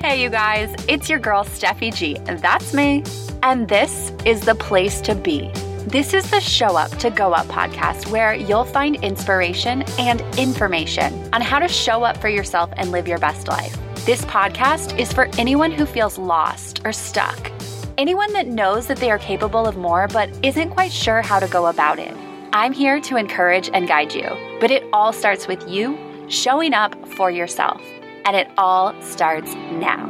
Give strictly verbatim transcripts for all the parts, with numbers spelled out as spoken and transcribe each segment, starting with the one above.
Hey, you guys, it's your girl, Steffi G, and that's me. And this is the place to be. This is the Show Up to Go Up podcast, where you'll find inspiration and information on how to show up for yourself and live your best life. This podcast is for anyone who feels lost or stuck. Anyone that knows that they are capable of more, but isn't quite sure how to go about it. I'm here to encourage and guide you, but it all starts with you showing up for yourself. And it all starts now.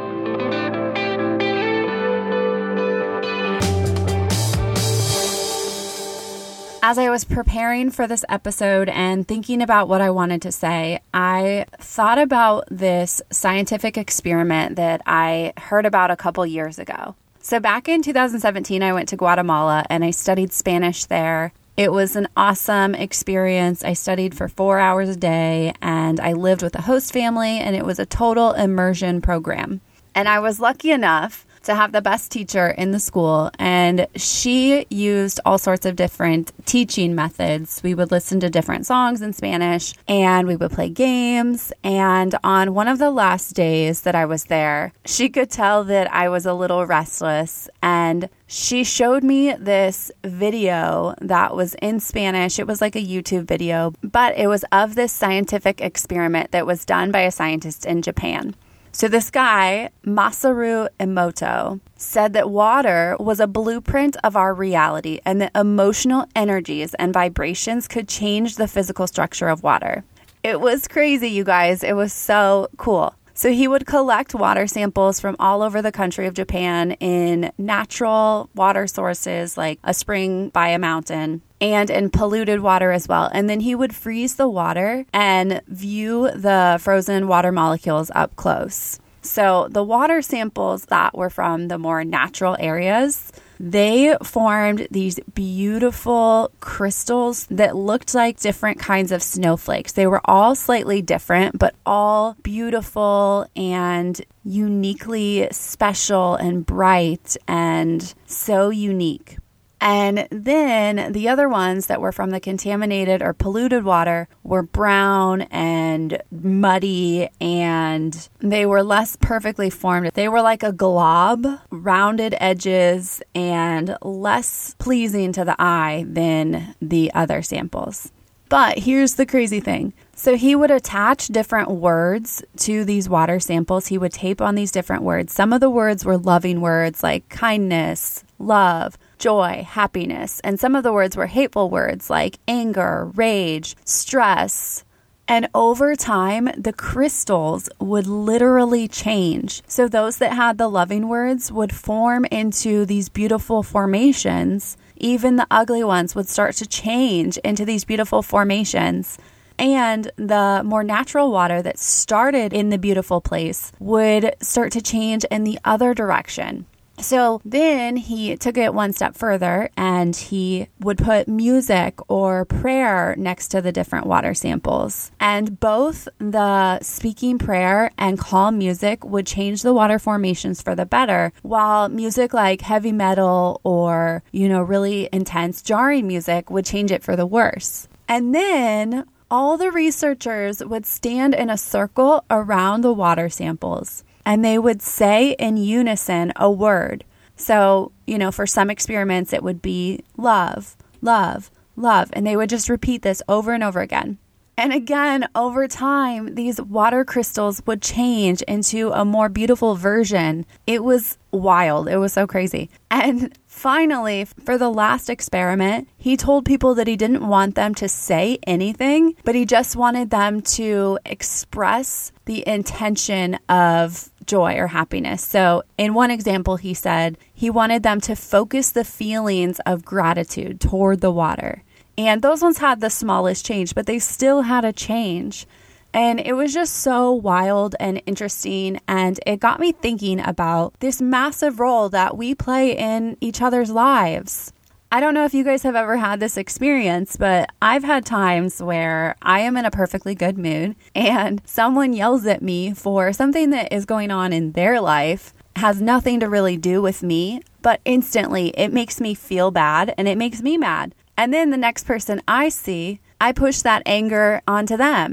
As I was preparing for this episode and thinking about what I wanted to say, I thought about this scientific experiment that I heard about a couple years ago. So back in two thousand seventeen, I went to Guatemala and I studied Spanish there. It was an awesome experience. I studied for four hours a day and I lived with a host family, and it was a total immersion program. And I was lucky enough to have the best teacher in the school, and she used all sorts of different teaching methods. We would listen to different songs in Spanish and we would play games. And on one of the last days that I was there, she could tell that I was a little restless, and she showed me this video that was in Spanish. It was like a YouTube video, but it was of this scientific experiment that was done by a scientist in Japan. So this guy, Masaru Emoto, said that water was a blueprint of our reality and that emotional energies and vibrations could change the physical structure of water. It was crazy, you guys. It was so cool. So he would collect water samples from all over the country of Japan in natural water sources like a spring by a mountain and in polluted water as well. And then he would freeze the water and view the frozen water molecules up close. So the water samples that were from the more natural areas, they formed these beautiful crystals that looked like different kinds of snowflakes. They were all slightly different, but all beautiful and uniquely special and bright and so unique. And then the other ones that were from the contaminated or polluted water were brown and muddy, and they were less perfectly formed. They were like a glob, rounded edges, and less pleasing to the eye than the other samples. But here's the crazy thing. So he would attach different words to these water samples. He would tape on these different words. Some of the words were loving words like kindness, love, joy, happiness. And some of the words were hateful words like anger, rage, stress. And over time, the crystals would literally change. So those that had the loving words would form into these beautiful formations. Even the ugly ones would start to change into these beautiful formations. And the more natural water that started in the beautiful place would start to change in the other direction. So then he took it one step further and he would put music or prayer next to the different water samples. And both the speaking prayer and calm music would change the water formations for the better, while music like heavy metal or, you know, really intense jarring music would change it for the worse. And then all the researchers would stand in a circle around the water samples. And they would say in unison a word. So, you know, for some experiments, it would be love, love, love. And they would just repeat this over and over again. And again, over time, these water crystals would change into a more beautiful version. It was wild. It was so crazy. And finally, for the last experiment, he told people that he didn't want them to say anything, but he just wanted them to express the intention of joy or happiness. So in one example, he said he wanted them to focus the feelings of gratitude toward the water. And those ones had the smallest change, but they still had a change. And it was just so wild and interesting. And it got me thinking about this massive role that we play in each other's lives. I don't know if you guys have ever had this experience, but I've had times where I am in a perfectly good mood and someone yells at me for something that is going on in their life, has nothing to really do with me, but instantly it makes me feel bad and it makes me mad. And then the next person I see, I push that anger onto them.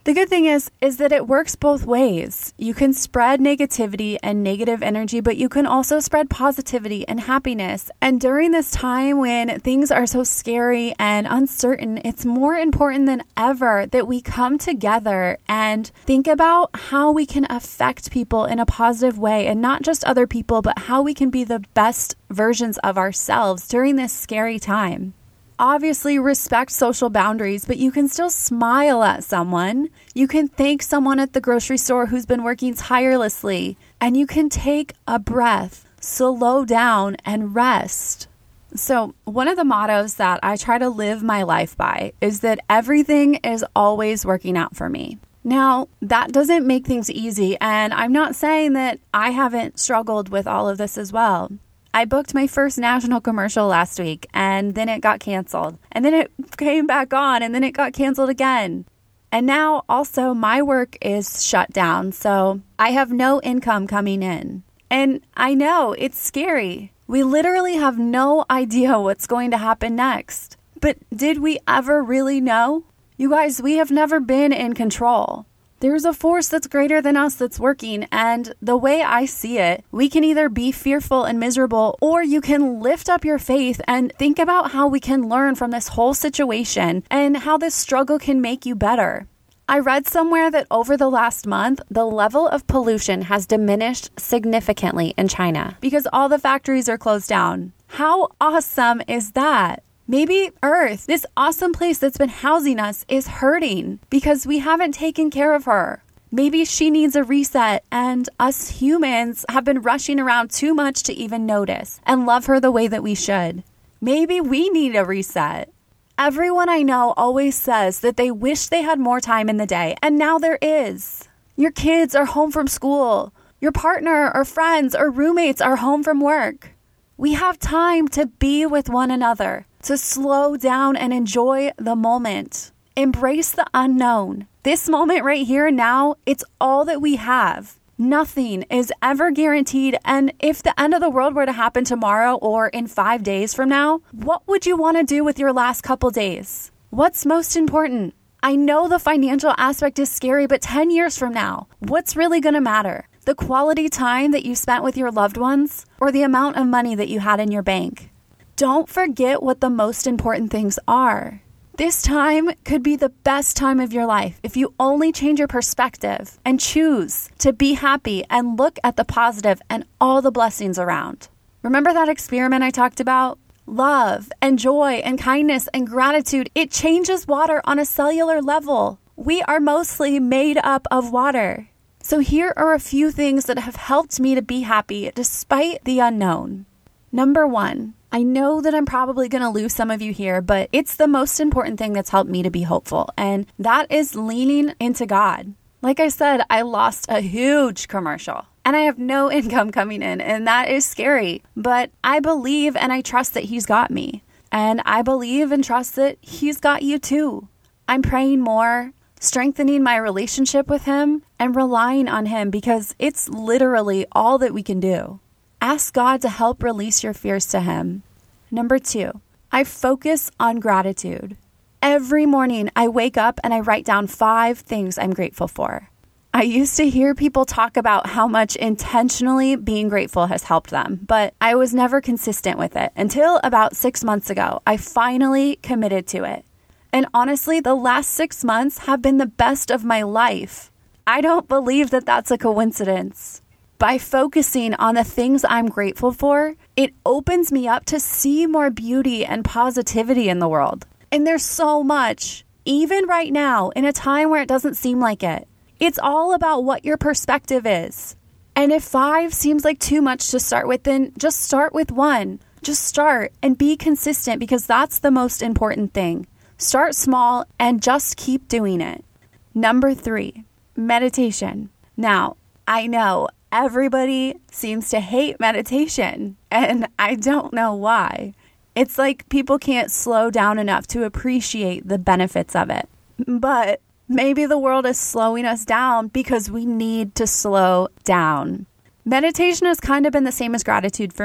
The good thing is, is that it works both ways. You can spread negativity and negative energy, but you can also spread positivity and happiness. And during this time when things are so scary and uncertain, it's more important than ever that we come together and think about how we can affect people in a positive way, and not just other people, but how we can be the best versions of ourselves during this scary time. Obviously, respect social boundaries, but you can still smile at someone. You can thank someone at the grocery store who's been working tirelessly, and you can take a breath, slow down, and rest. So, one of the mottos that I try to live my life by is that everything is always working out for me. Now, that doesn't make things easy, and I'm not saying that I haven't struggled with all of this as well. I booked my first national commercial last week, and then it got canceled. And then it came back on, and then it got canceled again. And now also my work is shut down, so I have no income coming in. And I know it's scary. We literally have no idea what's going to happen next. But did we ever really know? You guys, we have never been in control. There's a force that's greater than us that's working, and the way I see it, we can either be fearful and miserable, or you can lift up your faith and think about how we can learn from this whole situation and how this struggle can make you better. I read somewhere that over the last month, the level of pollution has diminished significantly in China because all the factories are closed down. How awesome is that? Maybe Earth, this awesome place that's been housing us, is hurting because we haven't taken care of her. Maybe she needs a reset, and us humans have been rushing around too much to even notice and love her the way that we should. Maybe we need a reset. Everyone I know always says that they wish they had more time in the day, and now there is. Your kids are home from school. Your partner or friends or roommates are home from work. We have time to be with one another, to slow down and enjoy the moment. Embrace the unknown. This moment right here and now, it's all that we have. Nothing is ever guaranteed. And if the end of the world were to happen tomorrow or in five days from now, what would you want to do with your last couple days? What's most important? I know the financial aspect is scary, but ten years from now, what's really going to matter? The quality time that you spent with your loved ones, or the amount of money that you had in your bank? Don't forget what the most important things are. This time could be the best time of your life if you only change your perspective and choose to be happy and look at the positive and all the blessings around. Remember that experiment I talked about? Love and joy and kindness and gratitude, it changes water on a cellular level. We are mostly made up of water. So here are a few things that have helped me to be happy despite the unknown. Number one, I know that I'm probably going to lose some of you here, but it's the most important thing that's helped me to be hopeful, and that is leaning into God. Like I said, I lost a huge commercial, and I have no income coming in, and that is scary, but I believe and I trust that He's got me, and I believe and trust that He's got you too. I'm praying more, strengthening my relationship with Him, and relying on Him because it's literally all that we can do. Ask God to help release your fears to Him. Number two, I focus on gratitude. Every morning I wake up and I write down five things I'm grateful for. I used to hear people talk about how much intentionally being grateful has helped them, but I was never consistent with it until about six months ago. I finally committed to it. And honestly, the last six months have been the best of my life. I don't believe that that's a coincidence. By focusing on the things I'm grateful for, it opens me up to see more beauty and positivity in the world. And there's so much, even right now, in a time where it doesn't seem like it. It's all about what your perspective is. And if five seems like too much to start with, then just start with one. Just start and be consistent because that's the most important thing. Start small and just keep doing it. Number three, meditation. Now, I know everybody seems to hate meditation, and I don't know why. It's like people can't slow down enough to appreciate the benefits of it. But maybe the world is slowing us down because we need to slow down. Meditation has kind of been the same as gratitude for me.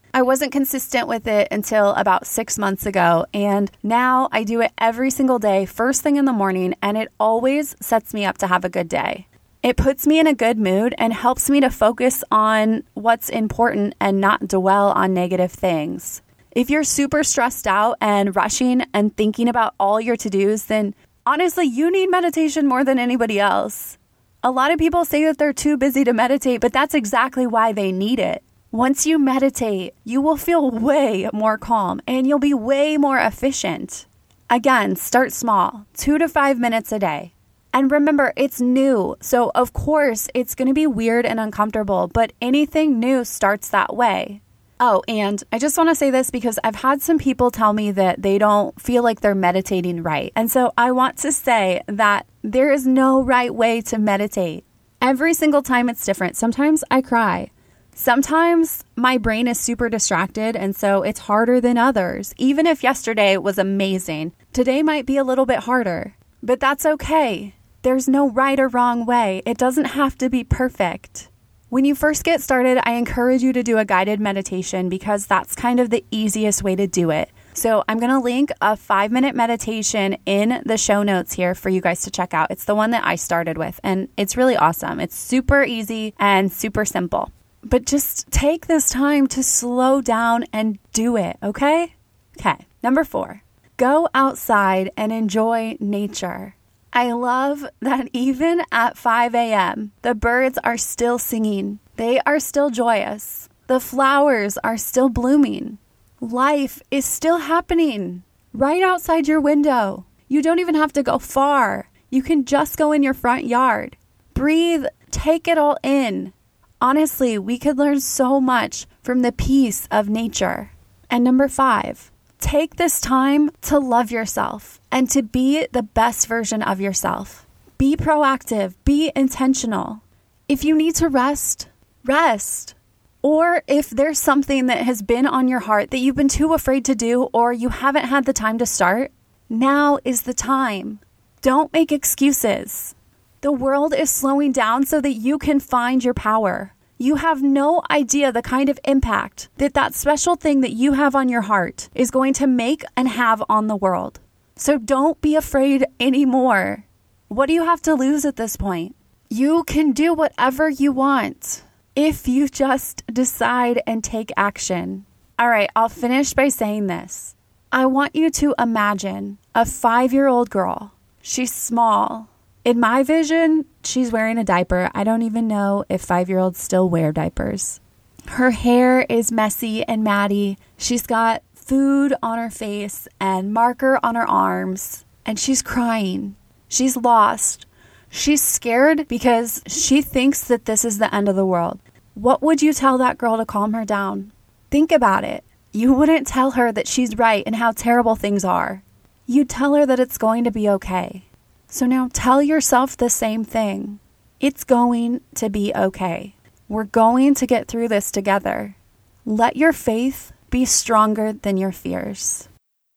I wasn't consistent with it until about six months ago, and now I do it every single day, first thing in the morning, and it always sets me up to have a good day. It puts me in a good mood and helps me to focus on what's important and not dwell on negative things. If you're super stressed out and rushing and thinking about all your to-dos, then honestly, you need meditation more than anybody else. A lot of people say that they're too busy to meditate, but that's exactly why they need it. Once you meditate, you will feel way more calm and you'll be way more efficient. Again, start small, two to five minutes a day. And remember, it's new. So of course, it's going to be weird and uncomfortable, but anything new starts that way. Oh, and I just want to say this because I've had some people tell me that they don't feel like they're meditating right. And so I want to say that there is no right way to meditate. Every single time it's different. Sometimes I cry. Sometimes my brain is super distracted, and so it's harder than others. Even if yesterday was amazing, today might be a little bit harder. But that's okay. There's no right or wrong way. It doesn't have to be perfect. When you first get started, I encourage you to do a guided meditation because that's kind of the easiest way to do it. So I'm going to link a five-minute meditation in the show notes here for you guys to check out. It's the one that I started with, and it's really awesome. It's super easy and super simple. But just take this time to slow down and do it, okay? Okay, number four, go outside and enjoy nature. I love that even at five a.m., the birds are still singing. They are still joyous. The flowers are still blooming. Life is still happening right outside your window. You don't even have to go far. You can just go in your front yard. Breathe, take it all in. Honestly, we could learn so much from the peace of nature. And number five, take this time to love yourself and to be the best version of yourself. Be proactive, be intentional. If you need to rest, rest. Or if there's something that has been on your heart that you've been too afraid to do or you haven't had the time to start, now is the time. Don't make excuses. The world is slowing down so that you can find your power. You have no idea the kind of impact that that special thing that you have on your heart is going to make and have on the world. So don't be afraid anymore. What do you have to lose at this point? You can do whatever you want if you just decide and take action. All right, I'll finish by saying this. I want you to imagine a five-year-old girl. She's small. In my vision, she's wearing a diaper. I don't even know if five-year-olds still wear diapers. Her hair is messy and matty. She's got food on her face and marker on her arms. And she's crying. She's lost. She's scared because she thinks that this is the end of the world. What would you tell that girl to calm her down? Think about it. You wouldn't tell her that she's right and how terrible things are. You'd tell her that it's going to be okay. So now tell yourself the same thing. It's going to be okay. We're going to get through this together. Let your faith be stronger than your fears.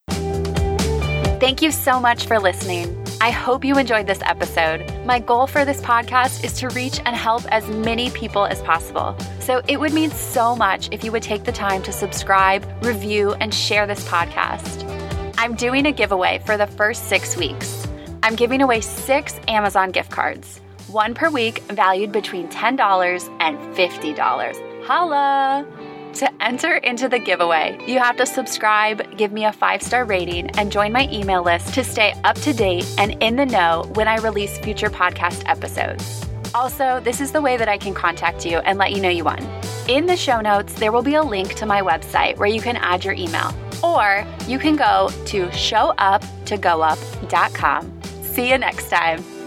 Thank you so much for listening. I hope you enjoyed this episode. My goal for this podcast is to reach and help as many people as possible. So it would mean so much if you would take the time to subscribe, review, and share this podcast. I'm doing a giveaway for the first six weeks. I'm giving away six Amazon gift cards, one per week valued between ten dollars and fifty dollars. Holla! To enter into the giveaway, you have to subscribe, give me a five-star rating, and join my email list to stay up to date and in the know when I release future podcast episodes. Also, this is the way that I can contact you and let you know you won. In the show notes, there will be a link to my website where you can add your email, or you can go to show up to go up dot com. See you next time.